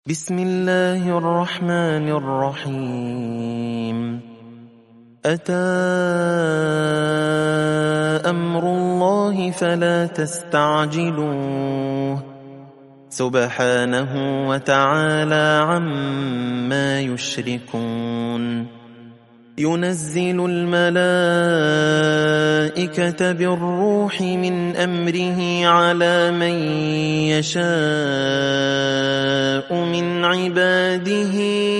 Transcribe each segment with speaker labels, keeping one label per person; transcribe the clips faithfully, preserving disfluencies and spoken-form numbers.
Speaker 1: بسم الله الرحمن الرحيم. أتى أمر الله فلا تستعجلوه سبحانه وتعالى عما يشركون. ينزل الملائكة بالروح من أمره على من يشاء من عباده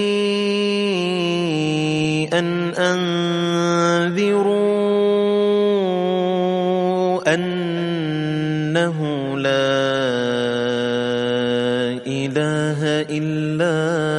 Speaker 1: أن أنذروا أنه لا إله إلا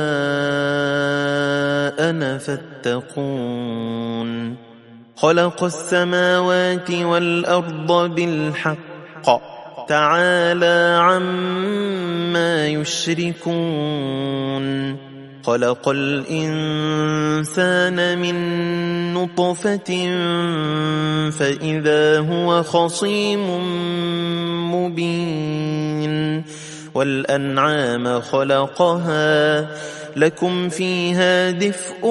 Speaker 1: أنا فاتقون. خلق السماوات والأرض بالحق تعالى عما يشركون. خلق الإنسان من نطفة فإذا هو خصيم مبين. والأنعام خلقها لكم فيها دفء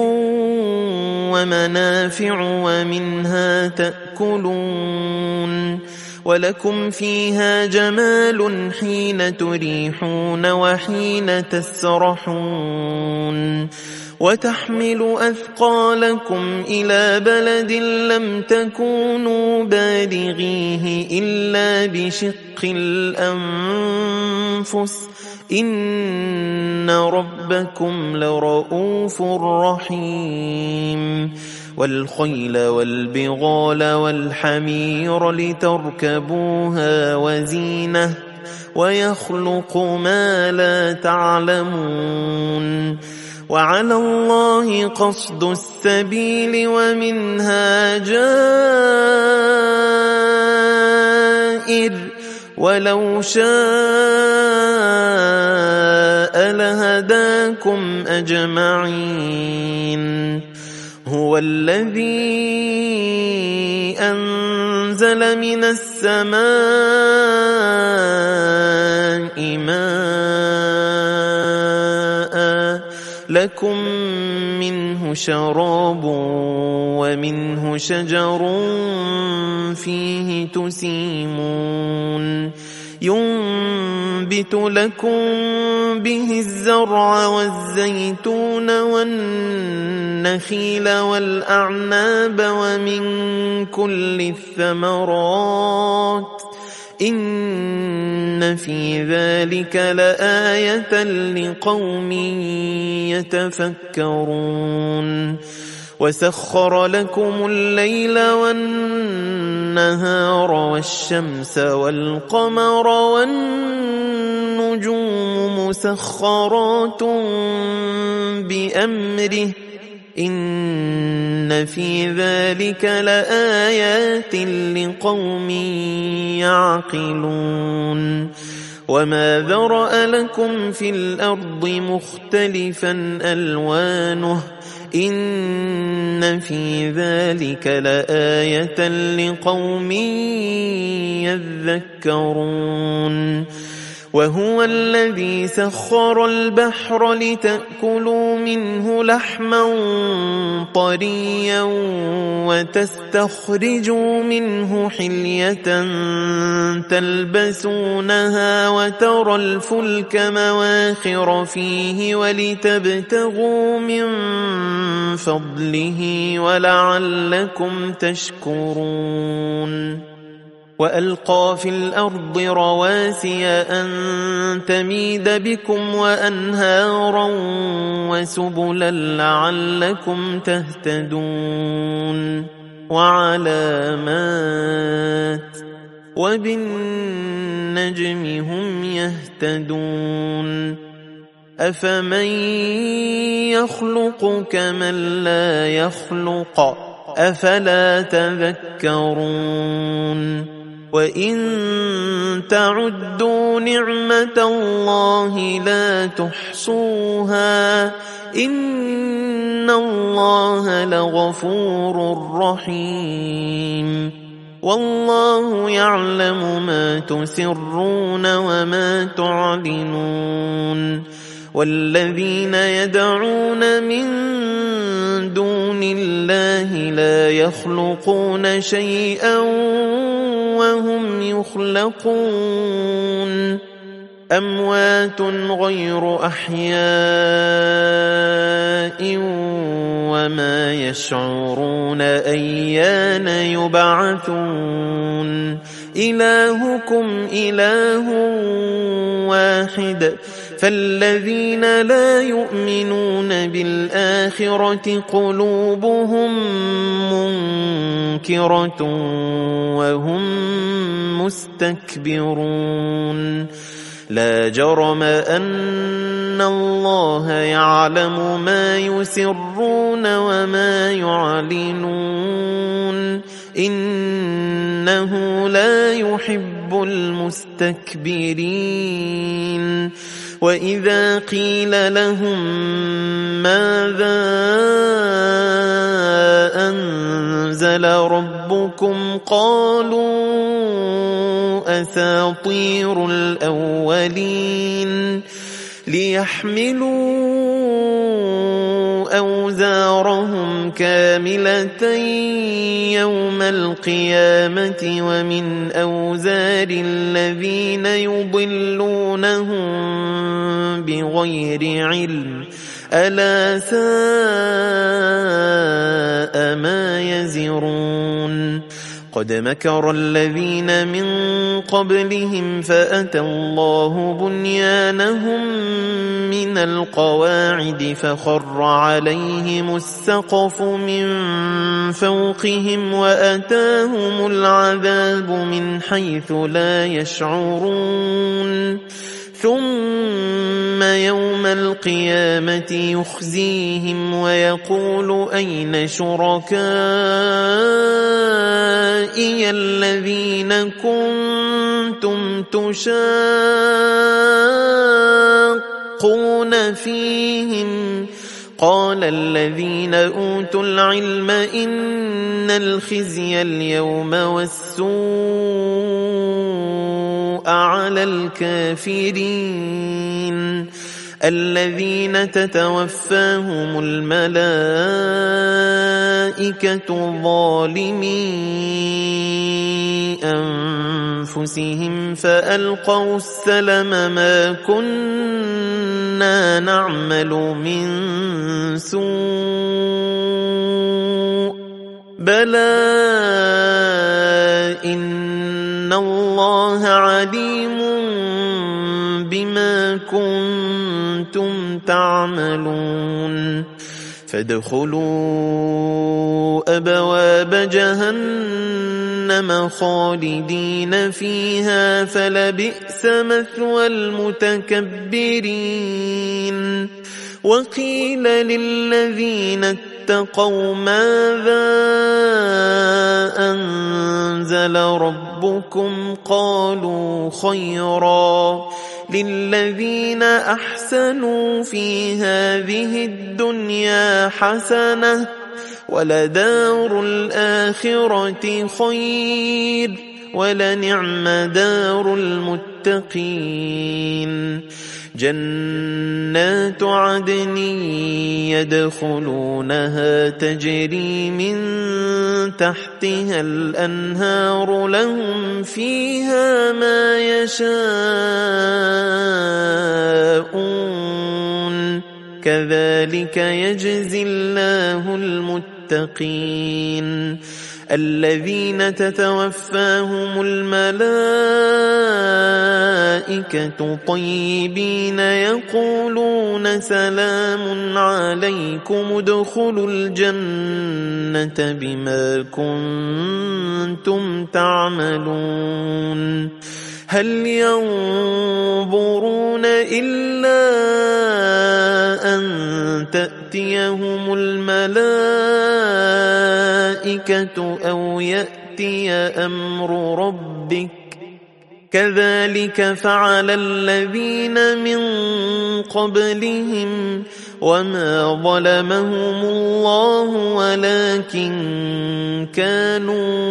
Speaker 1: ومنافع ومنها تأكلون. ولكم فيها جمال حين تريحون وحين تسرحون. وتحمل أثقالكم إلى بلد لم تكونوا بالغيه إلا بشق الأنفس إن ربكم لرؤوف رحيم. والخيل والبغال والحمير لتركبوها وزينة ويخلق ما لا تعلمون. وعلى الله قصد السبيل ومنها جائر ولو شاء لهداكم أجمعين. هو الذي أنزل من السماء ماء لكم منه شراب ومنه شجر فيه تسيمون. ينبت لكم به الزرع والزيتون والنخيل والأعناب ومن كل الثمرات إن في ذلك لآية لقوم يتفكرون. وسخر لكم الليل والنهار والشمس والقمر والنجوم مسخرات بأمره إن في ذلك لآيات لقوم يعقلون. وما ذرأ لكم في الأرض مختلفا ألوانه إن في ذلك لآية لقوم يذكرون. وهو الذي سخر البحر لتأكلوا منه لحما طريا وتستخرجوا منه حلية تلبسونها وترى الفلك مواخر فيه ولتبتغوا من فضله ولعلكم تشكرون. وألقى في الأرض رواسي أن تميد بكم وأنهارا وسبلا لعلكم تهتدون. وعلامات وبالنجم هم يهتدون. أفمن يخلق كمن لا يخلق أفلا تذكرون. وإن تعدوا نعمة الله لا تحصوها إن الله لغفور رحيم. والله يعلم ما تسرون وما تعلنون والذين يدعون من دون الله لا يخلقون شيئا وهم يخلقون أموات غير أحياء وما يشعرون أيان يبعثون إلهكم إله واحد فالذين لا يؤمنون بالآخرة قلوبهم منكرة وهم مستكبرون لا جرم أن الله يعلم ما يسرون وما يعلنون إنه لا يحب المستكبرين وإذا قيل لهم ماذا أنزل ربكم قالوا أساطير الأولين ليحملوا أوزارهم كاملة يوم القيامة ومن أوزار الذين يضلونهم بغير علم ألا ساء ما يزرون قد مكر الذين من قبلهم فأتى الله بنيانهم من القواعد فخر عليهم السقف من فوقهم وأتاهم العذاب من حيث لا يشعرون ثم يوم القيامة يخزيهم ويقول أين شركائي الذين كنتم تشاقون فيهم قال الذين أوتوا العلم إن الخزي اليوم والسوء على الكافرين الذين تتوفاهم الملائكة ظالمي أنفسهم فألقوا السلم ما كنا نعمل من سوء بلى إن الله عليم بما كنتم تعملون فادخلوا أبواب جهنم خالدين فيها فلبئس مثوى المتكبرين وقيل للذين اتقوا ماذا أنزل ربكم قالوا خيرا للذين أحسنوا في هذه الدنيا حسنة ولدار الآخرة خير ولنعم دار المتقين جنات عدن يدخلونها تجري من تحتها الأنهار لهم فيها ما يشاءون كذلك يجزي الله المتقين الذين تتوفاهم الملائكة طيبين يقولون سلام عليكم ادخلوا الجنة بما كنتم تعملون هل ينظرون إلا أن تأتيهم الملائكة أو يأتي أمر ربك كذلك فعل الذين من قبلهم وما ظلمهم الله ولكن كانوا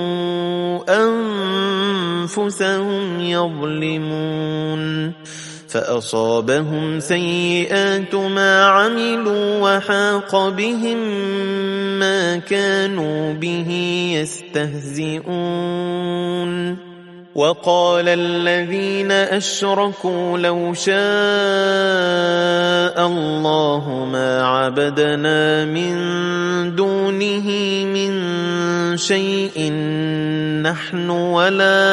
Speaker 1: أنفسهم يظلمون فأصابهم سيئات ما عملوا وحاق بهم ما كانوا به يستهزئون وقال الذين أشركوا لو شاء الله ما عبدنا من دونه من شيء نحن ولا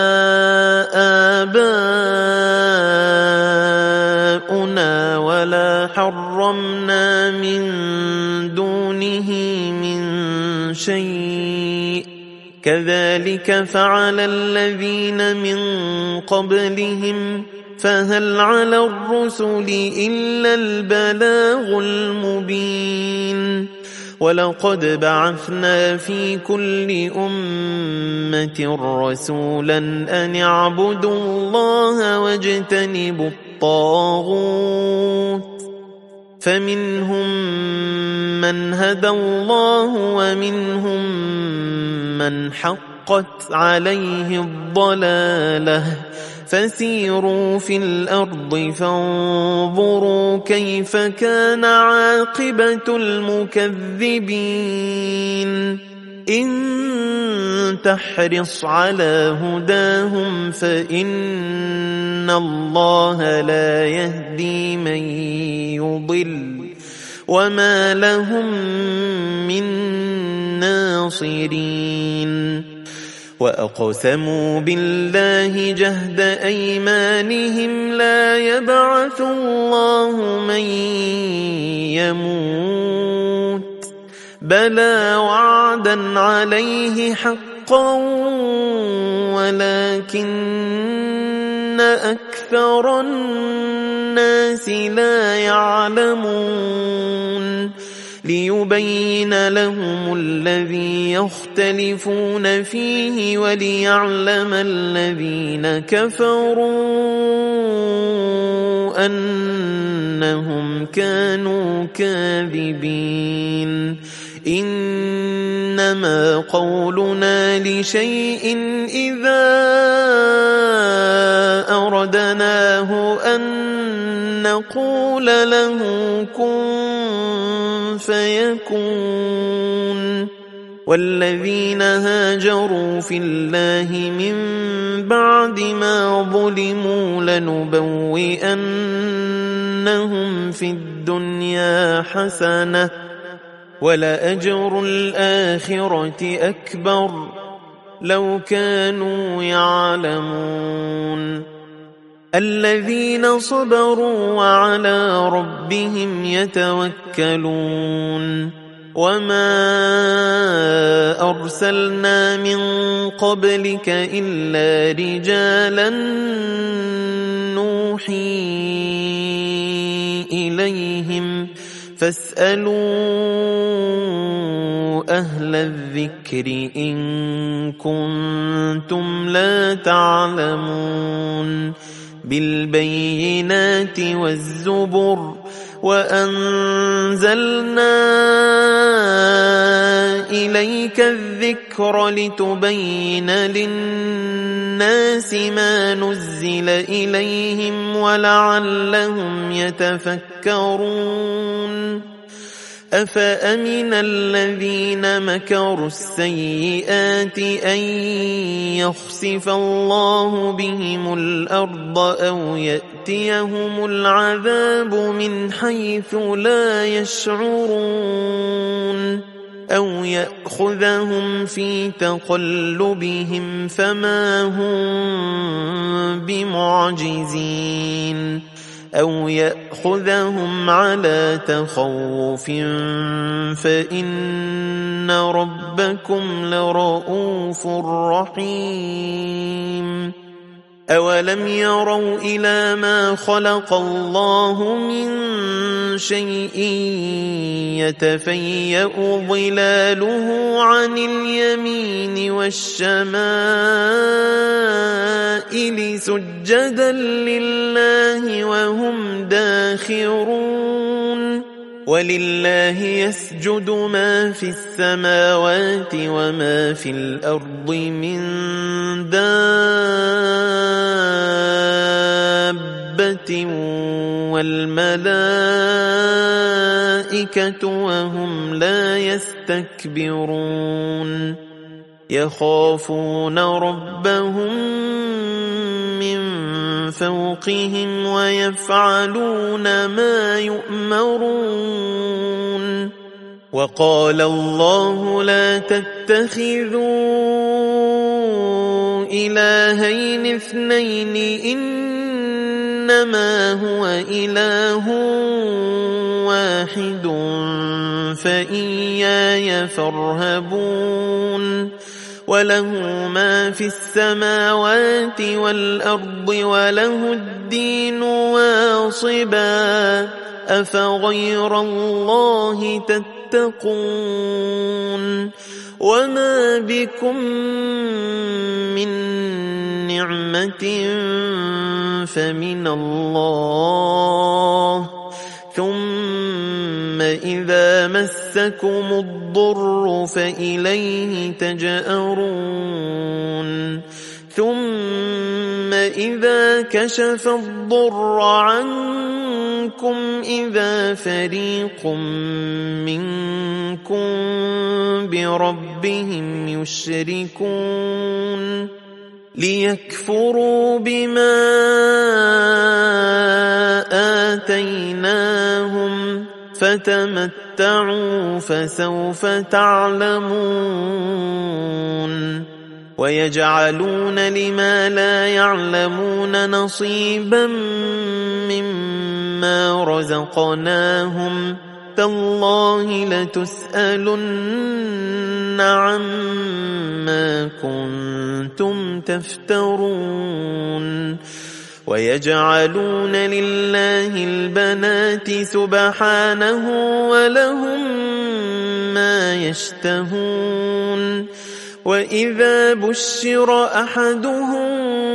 Speaker 1: آباؤنا ولا حرمنا من دونه من شيء كذلك فعل الذين من قبلهم فهل على الرسل إلا البلاغ المبين ولقد بعثنا في كل أمة رسولا أن اعبدوا الله واجتنبوا الطاغوت فمنهم من هدى الله ومنهم من حقت عليه الضلالة فسيروا في الأرض فانظروا كيف كان عاقبة المكذبين إن تحرص على هداهم فإن الله لا يهدي من يضل وما لهم من ناصرين وأقسموا بالله جهد أيمانهم لا يبعث الله من يموت بلى وعدا عليه حقا ولكن أكثر الناس لا يعلمون ليبين لهم الذي يختلفون فيه وليعلم الذين كفروا أنهم كانوا كاذبين إنما قولنا لشيء إذا أردناه أن نقول له كن فيكون والذين هاجروا في الله من بعد ما ظلموا لنبوئنهم في الدنيا حسنة ولأجر الآخرة أكبر لو كانوا يعلمون الذين صبروا وعلى ربهم يتوكلون وما أرسلنا من قبلك إلا رجالا نوحي إليهم فاسألوا أهل الذكر إن كنتم لا تعلمون بالبينات والزبر وأنزلنا إليك الذكر لتبين للناس ما نزل إليهم ولعلهم يتفكرون أفأمن الذين مكروا السيئات أن يخسف الله بهم الأرض أو يأتيهم العذاب من حيث لا يشعرون أو يأخذهم في تقلبهم فما هم بمعجزين أو يأخذهم على تخوف فإن ربكم لرؤوف رحيم أولم يروا إلى ما خلق الله من شيء يتفيأ ظلاله عن اليمين والشمائل سجدا لله وهم داخرون ولله يسجد ما في السماوات وما في الأرض من دابة والملائكة وهم لا يستكبرون يخافون ربهم من فوقهم ويفعلون ما يؤمرون وقال الله لا تتخذوا إلهين اثنين إنما هو إله واحد فإياي فارهبون وله ما في السماوات والأرض وله الدين واصبا أفغير الله تتقون وما بكم من نعمة فمن الله ثم إذا مسكم الضر فإليه تجأرون ثم إذا كشف الضر عنكم إذا فريق منكم بربهم يشركون ليكفروا بما آتيناهم فتمتعوا فسوف تعلمون ويجعلون لما لا يعلمون نصيبا مما رزقناهم تالله لتسألن عما كنتم تفترون ويجعلون لله البنات سبحانه ولهم ما يشتهون وإذا بشر أحدهم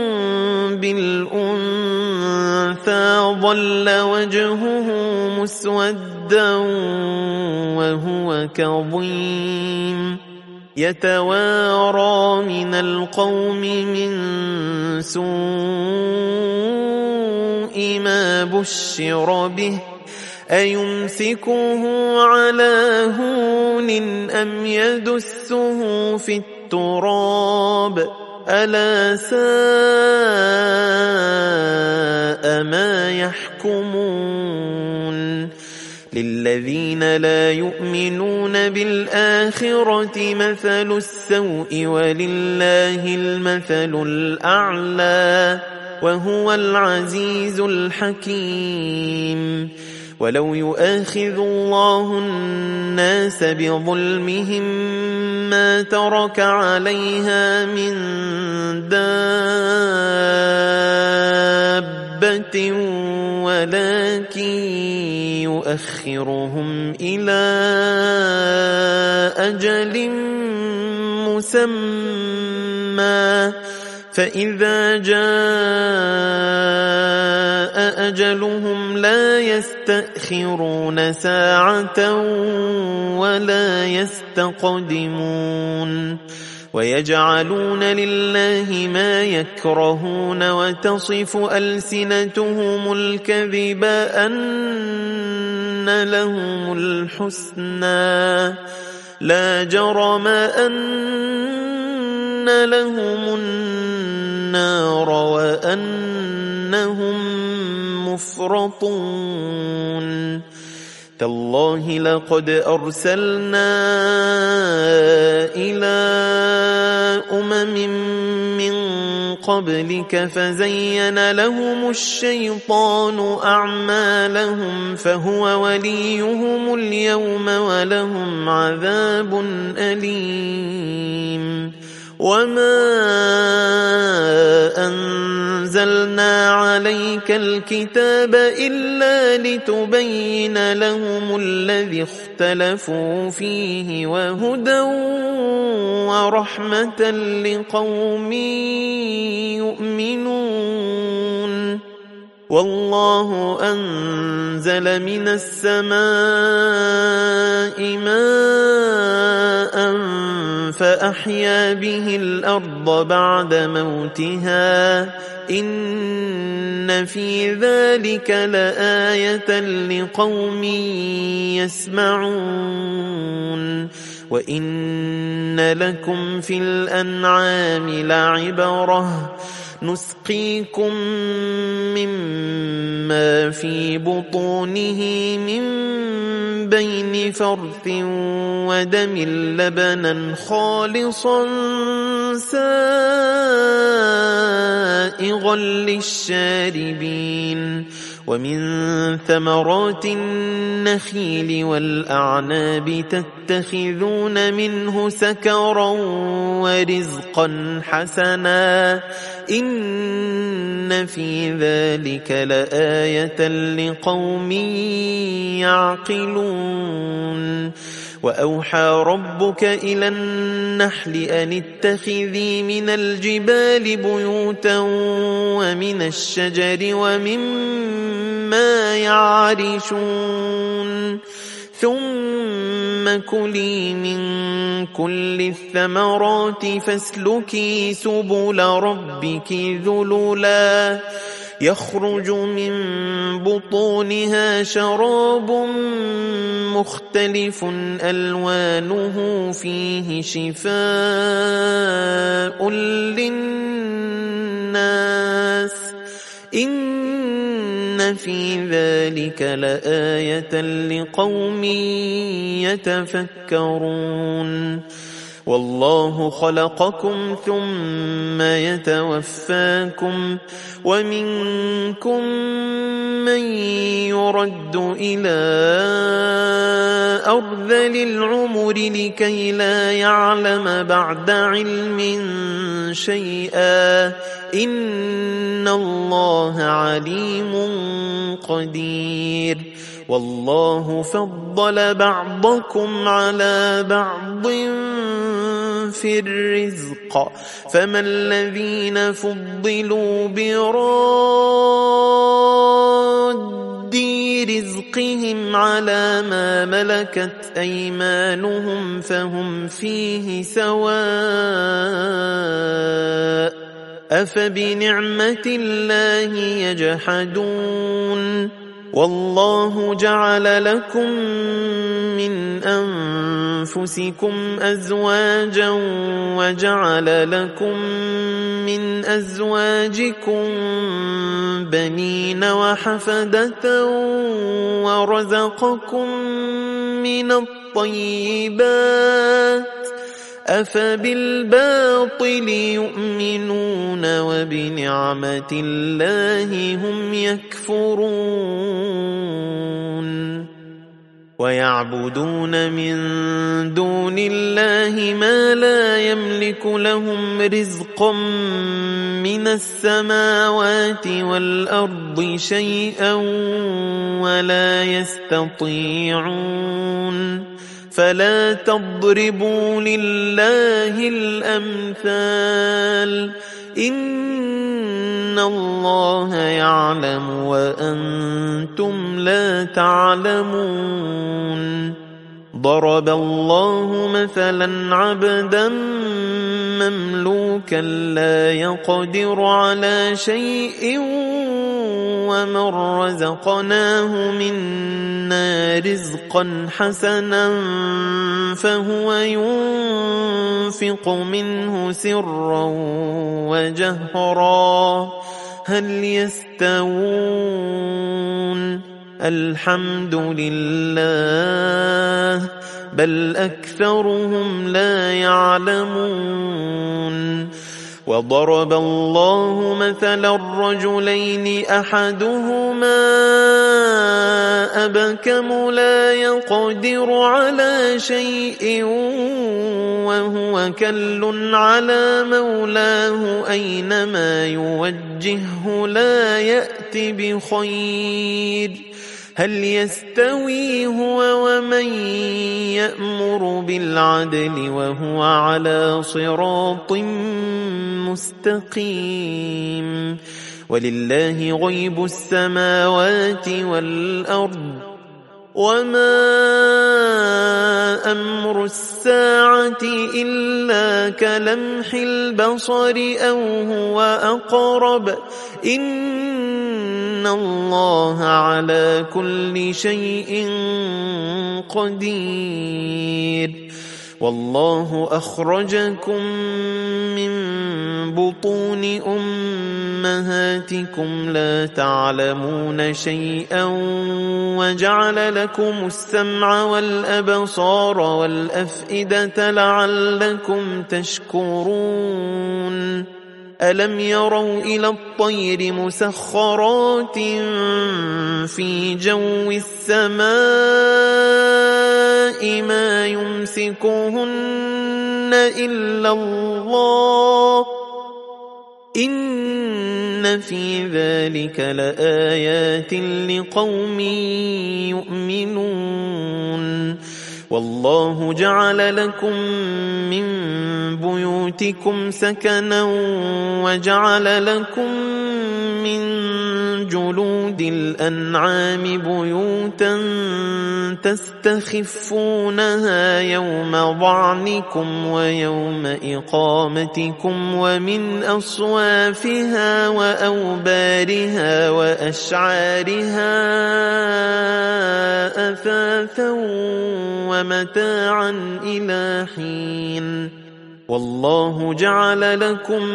Speaker 1: بالأنثى ظل وجهه مسودا وهو كظيم يتوارى من القوم من سوء ما بشر به أيمسكه على هون أم يدسه في التراب ألا ساء ما يحكمون للذين لا يؤمنون بالآخرة مثل السوء ولله المثل الأعلى وهو العزيز الحكيم ولو يؤاخذ الله الناس بظلمهم ما ترك عليها من دابة ولكن يؤخرهم إلى أجل مسمى فإذا جاء أجلهم لا يستأخرون ساعة ولا يستقدمون ويجعلون لله ما يكرهون وتصف ألسنتهم الكذب أن لهم الحسنى لا جرم أن لهم النار وأنهم مفرطون تالله لقد أرسلنا إلى أمم من قبلك فزين لهم الشيطان أعمالهم فهو وليهم اليوم ولهم عذاب أليم وما أنزلنا عليك الكتاب إلا لتبين لهم الذي اختلفوا فيه وهدى ورحمة لقوم يؤمنون والله أنزل من السماء ماء فأحيا به الأرض بعد موتها إن في ذلك لآية لقوم يسمعون وإن لكم في الأنعام لعبرة نسقيكم مما في بطونه من بين فرث ودم لبنا خالصا سائغا للشاربين ومن ثمرات النخيل والأعناب تتخذون منه سكرا ورزقا حسنا إن في ذلك لآية لقوم يعقلون وأوحى ربك إلى النحل أن اتخذي من الجبال بيوتا ومن الشجر ومما يعرشون ثم كلي من كل الثمرات فاسلكي سبل ربك ذللا يخرج من بطونها شراب مختلف ألوانه فيه شفاء للناس إن في ذلك لآية لقوم يتفكرون والله خلقكم ثم يتوفاكم ومنكم من يرد إلى أرذل العمر لكي لا يعلم بعد علم شيئا إن الله عليم قدير والله فضل بعضكم على بعض في الرزق فما الذين فضلوا براد رزقهم على ما ملكت أيمانهم فهم فيه سواء أفبنعمة الله يجحدون والله جعل لكم من أنفسكم أزواجا وجعل لكم من أزواجكم بنين وحفدة ورزقكم من الطيبات أفبالباطل يؤمنون وبنعمة الله هم يكفرون ويعبدون من دون الله ما لا يملك لهم رزقا من السماوات والأرض شيئا ولا يستطيعون فلا تضربوا لله الأمثال إن الله يعلم وأنتم لا تعلمون ضرب الله مثلا عبدا مملوكا لا يقدر على شيء ومن رزقناه منا رزقا حسنا فهو ينفق منه سرا وجهرا هل يستوون الحمد لله بل أكثرهم لا يعلمون وضرب الله مثلا الرجلين أحدهما أبكم لا يقدر على شيء وهو كل على مولاه أينما يوجهه لا يأتي بخير هل يستوي هو ومن يأمر بالعدل وهو على صراط مستقيم ولله غيب السماوات والأرض وما أمر الساعة إلا كلمح البصر أو هو أقرب إن الله على كل شيء قدير والله أخرجكم من بطون أمهاتكم لا تعلمون شيئا وجعل لكم السمع والأبصار والأفئدة لعلكم تشكرون ألم يروا إلى الطير مسخرات في جو السماء ما يمسكهن إلا الله إن في ذلك لآيات لقوم يؤمنون والله جعل لكم من بيوتكم سكنا وجعل لكم من جلود الأنعام بيوتا تستخفونها يوم ظعنكم ويوم إقامتكم ومن أصوافها وأوبارها وأشعارها أثاثا ومتاعا إلى حين والله جعل لكم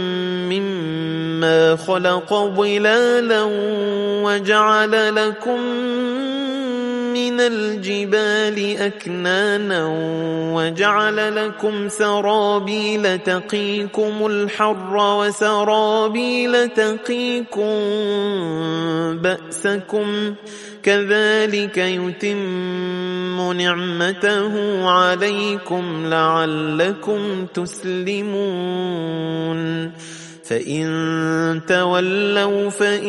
Speaker 1: مما خلق ظلالا وجعل لكم من الجبال أكنانا وجعل لكم سرابيل تقيكم الحر وسرابيل تقيكم بأسكم كذلك يتم نعمته عليكم لعلكم تسلمون فإن تولوا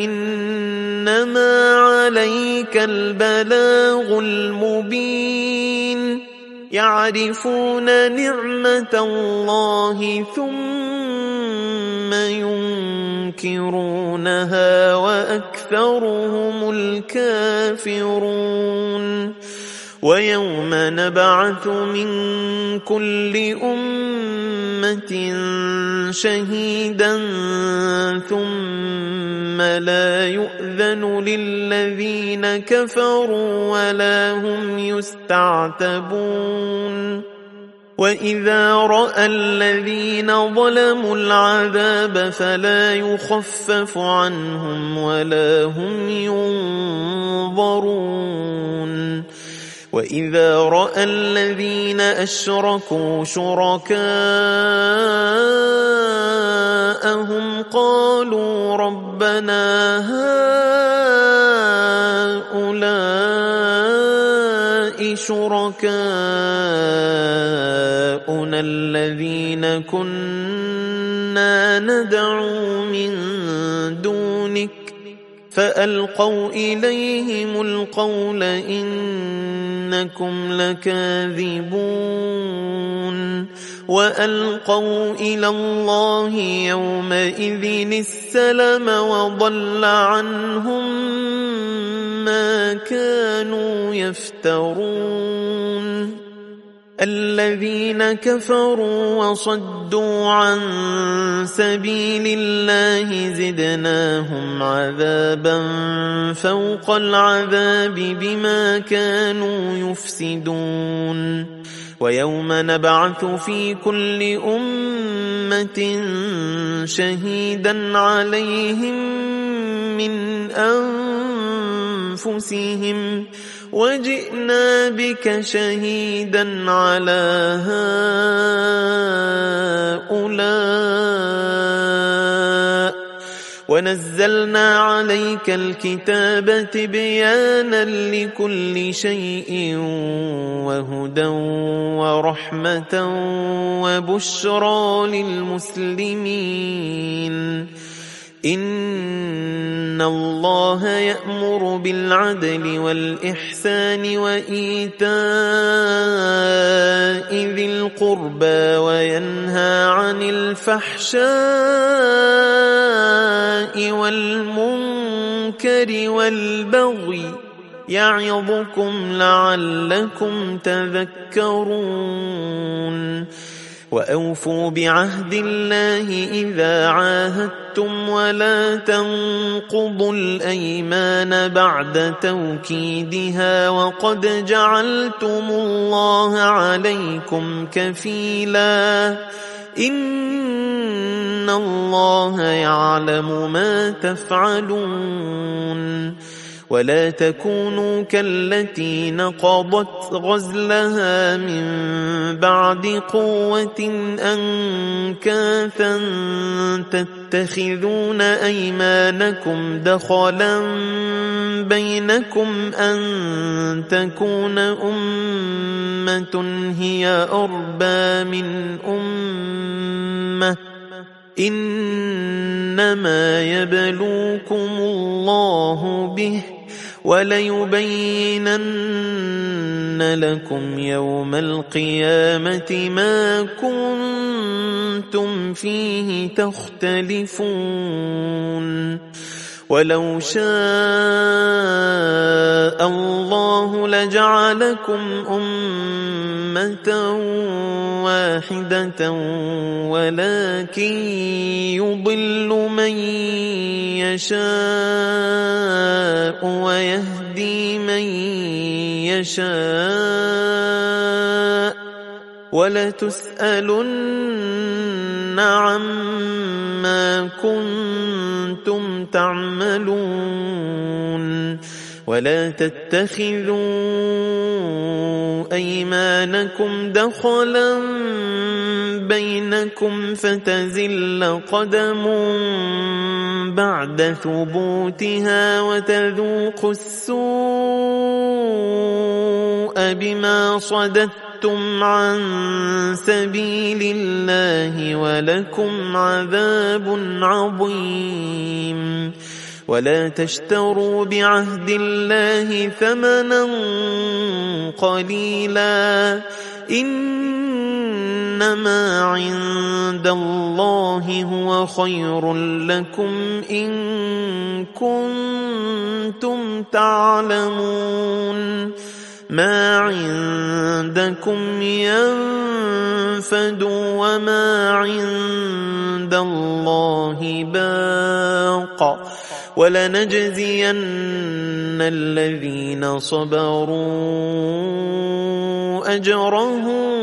Speaker 1: فإنما عليك البلاغ المبين يعرفون نعمة الله ثم ينكرونها وأكثرهم الكافرون ويوم نبعث من كل أمة شهيدا ثم لا يؤذن للذين كفروا ولا هم يستعتبون وإذا رأى الذين ظلموا العذاب فلا يخفف عنهم ولا هم ينظرون وإذا رأى الذين أشركوا شركاءهم قالوا ربنا هؤلاء شركاؤنا الذين كنا ندعو من دونك فألقوا إليهم القول إنكم لكاذبون وألقوا إلى الله يومئذ السلم وضل عنهم ما كانوا يفترون الذين كفروا وصدوا عن سبيل الله زدناهم عذابا فوق العذاب بما كانوا يفسدون ويوم نبعث في كل أمة شهيدا عليهم من أنفسهم وجئنا بك شهيدا على هؤلاء ونزلنا عليك الكتاب تبيانا لكل شيء وهدى ورحمة وبشرى للمسلمين إن الله يأمر بالعدل والإحسان وإيتاء ذي القربى وينهى عن الفحشاء والمنكر والبغي يعظكم لعلكم تذكرون وأوفوا بعهد الله إذا عاهدتم ولا تنقضوا الأيمان بعد توكيدها وقد جعلتم الله عليكم كفيلا إن الله يعلم ما تفعلون ولا تكونوا كالتي نقضت غزلها من بعد قوة أنكاثا تتخذون أيمانكم دخلا بينكم أن تكون أمة هي أربى من أمة إنما يبلوكم الله به وليبينن لكم يوم القيامة ما كنتم فيه تختلفون ولو شاء الله لجعلكم أمة واحدة ولكن يضل من يشاء ويهدي من يشاء ولتسألن عما كنتم تعملون ولا تتخذوا أيمانكم دخلا بينكم فتزل قدم بعد ثبوتها وتذوقوا السوء بما صددتم عن سبيل الله ولكم عذاب عظيم ولا تشتروا بعهد الله ثمنا قليلا إنما عند الله هو خير لكم إن كنتم تعلمون ما عندكم ينفد وما عند الله باق ولنجزين الذين صبروا أجرهم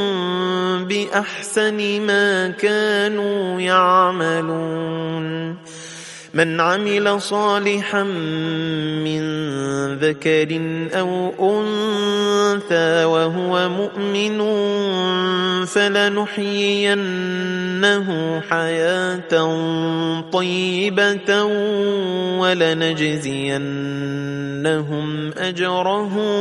Speaker 1: بأحسن ما كانوا يعملون من عمل صالحا من ذكر أو أنثى وهو مؤمن فلنحيينه حياة طيبة ولنجزينهم أجرهم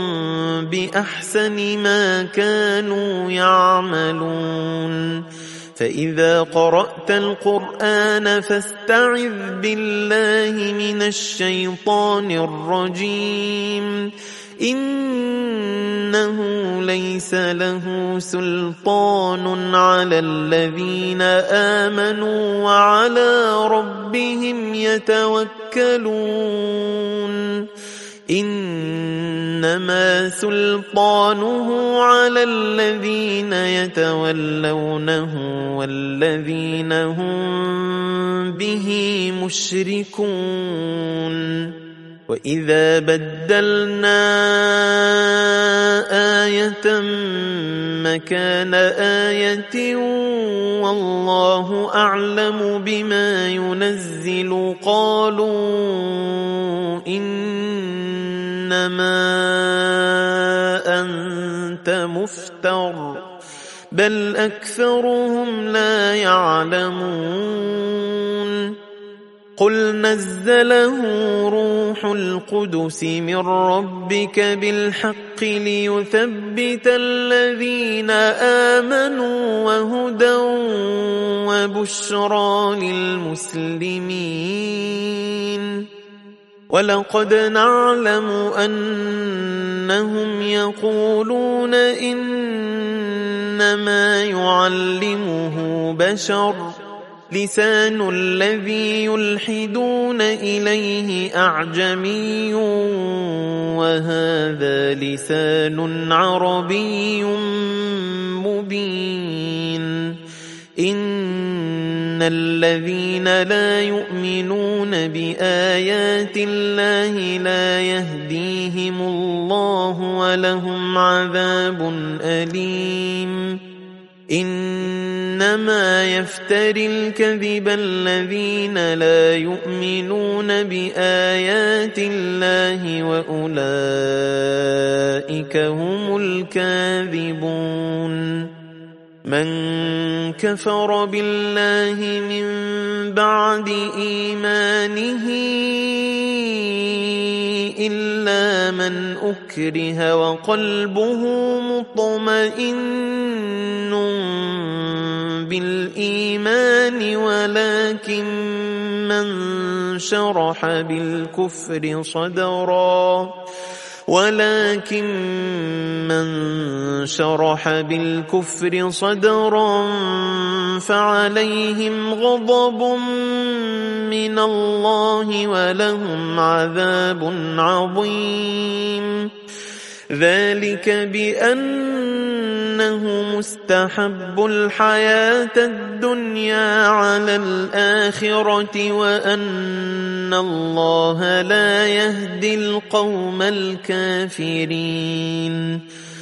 Speaker 1: بأحسن ما كانوا يعملون فإذا قرأت القرآن فاستعذ بالله من الشيطان الرجيم إنه ليس له سلطان على الذين آمنوا وعلى ربهم يتوكلون إنما سلطانه على الذين يتولونه والذين هم به مشركون وإذا بدلنا آية مكان آية والله أعلم بما ينزل قالوا إنما أنت مفتر بل أكثرهم لا يعلمون قل نزله روح القدس من ربك بالحق ليثبت الذين آمنوا وهدى وبشرى للمسلمين ولقد نعلم أنهم يقولون إنما يعلمه بشر لسان الذي يلحدون إليه أعجمي وهذا لسان عربي مبين إن الذين لا يؤمنون بآيات الله لا يهديهم الله ولهم عذاب أليم إنما يفتري الكذب الذين لا يؤمنون بآيات الله وأولئك هم الكاذبون من كفر بالله من بعد إيمانه إلا من أكره وقلبه مطمئن بالإيمان ولكن من شرح بالكفر صدرا ولكن من شرح بالكفر صدرا فعليهم غضب من الله ولهم عذاب عظيم ذلك بأنه مستحب الحياة الدنيا على الآخرة وأن الله لا يهدي القوم الكافرين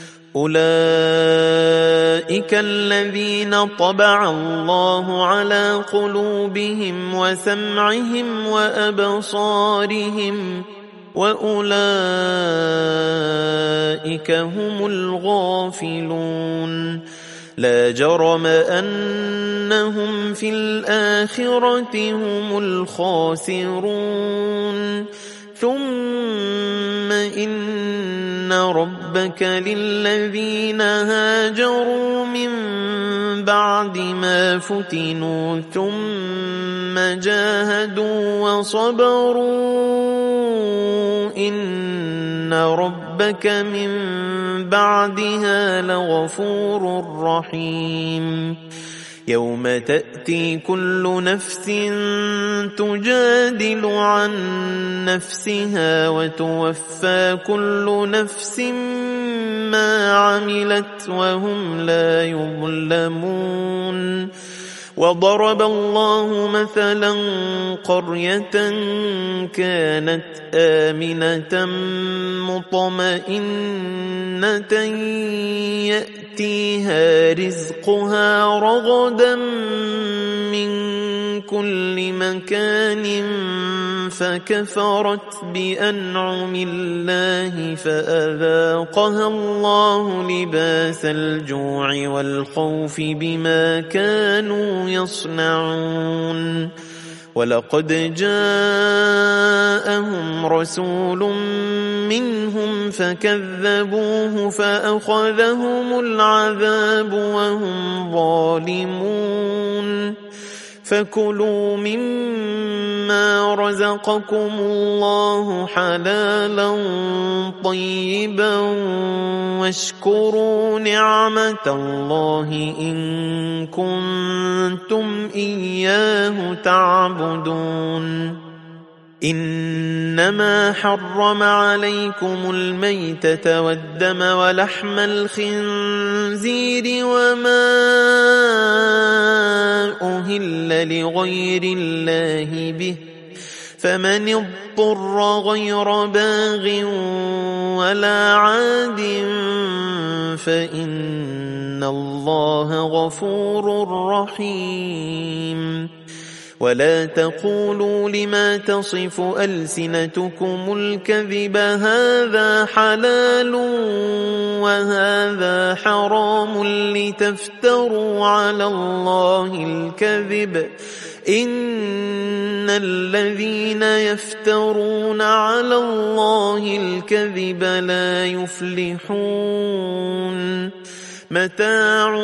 Speaker 1: أولئك الذين طبع الله على قلوبهم وسمعهم وأبصارهم وأولئك هم الغافلون لا جرم أنهم في الآخرة هم الخاسرون ثم إن ربك للذين هاجروا من بعد ما فتنوا ثم جاهدوا وصبروا إن ربك من بعدها لغفور رحيم يوم تأتي كل نفس تجادل عن نفسها وتوفى كل نفس ما عملت وهم لا يظلمون وضرب الله مثلا قرية كانت آمنة مطمئنة يأتيها رزقها رغدا من كل مكان فكفرت بأنعم الله فأذاقها الله لباس الجوع والخوف بما كانوا يصنعون ولقد جاءهم رسول منهم فكذبوه فأخذهم العذاب وهم ظالمون فكلوا مما رزقكم الله حلالا طيبا واشكروا نعمة الله إن كنتم إياه تعبدون إنما حرم عليكم الميتة والدم ولحم الخنزير وما أهل لغير الله به فمن اضطر غير باغ ولا عاد فإن الله غفور رحيم ولا تقولوا لما تصف ألسنتكم الكذب هذا حلال وهذا حرام لتفتروا على الله الكذب إن الذين يفترون على الله الكذب لا يفلحون متاع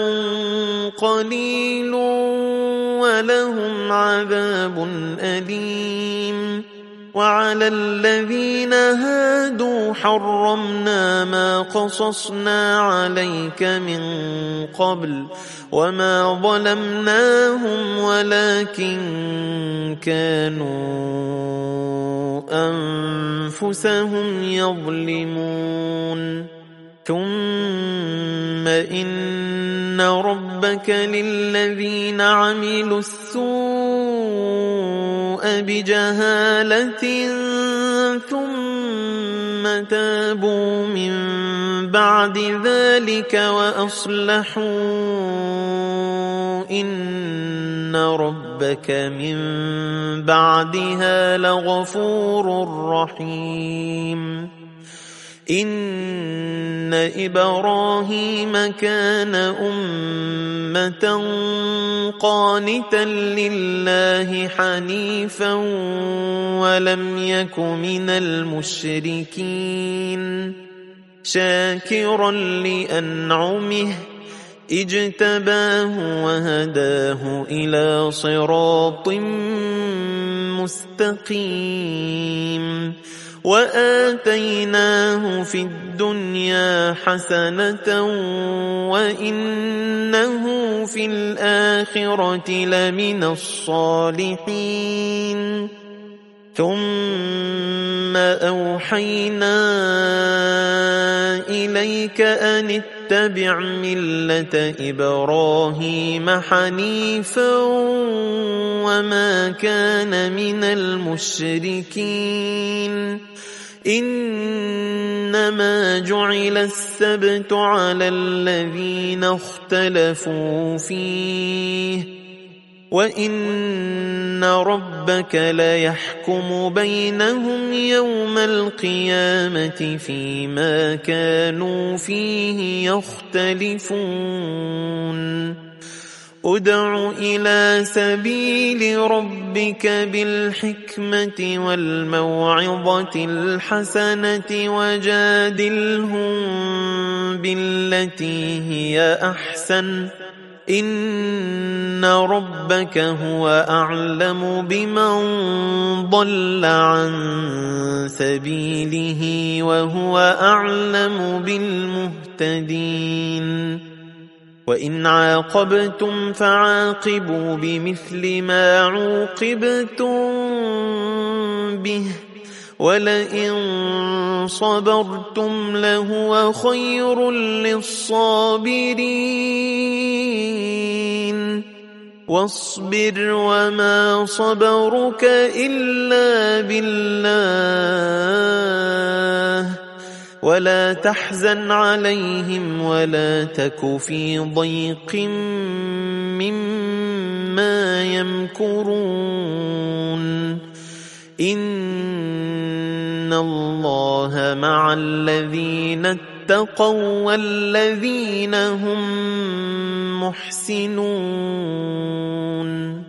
Speaker 1: قليل ولهم عذاب أليم وعلى الذين هادوا حرمنا ما قصصنا عليك من قبل وما ظلمناهم ولكن كانوا أنفسهم يظلمون ثم إن ربك للذين عملوا السوء بجهالة ثم تابوا من بعد ذلك وأصلحوا إن ربك من بعدها لغفور رحيم إن إبراهيم كان أمة قانتا لله حنيفا ولم يك من المشركين شاكرا لأنعمه اجتباه وهداه إلى صراط مستقيم وآتيناه في الدنيا حسنة وإنه في الآخرة لمن الصالحين ثم أوحينا إليك أن اتبع ملة إبراهيم حنيفا وما كان من المشركين إنما جعل السبت على الذين اختلفوا فيه وإن ربك ليحكم بينهم يوم القيامة فيما كانوا فيه يختلفون ادع إلى سبيل ربك بالحكمة والموعظة الحسنة وجادلهم بالتي هي أحسن إن ربك هو أعلم بمن ضل عن سبيله وهو أعلم بالمهتدين وإن عاقبتم فعاقبوا بمثل ما عوقبتم به ولئن صبرتم لهو خير للصابرين واصبر وما صبرك إلا بالله ولا تحزن عليهم ولا تك في ضيق مما يمكرون إن الله مع الذين اتقوا والذين هم محسنون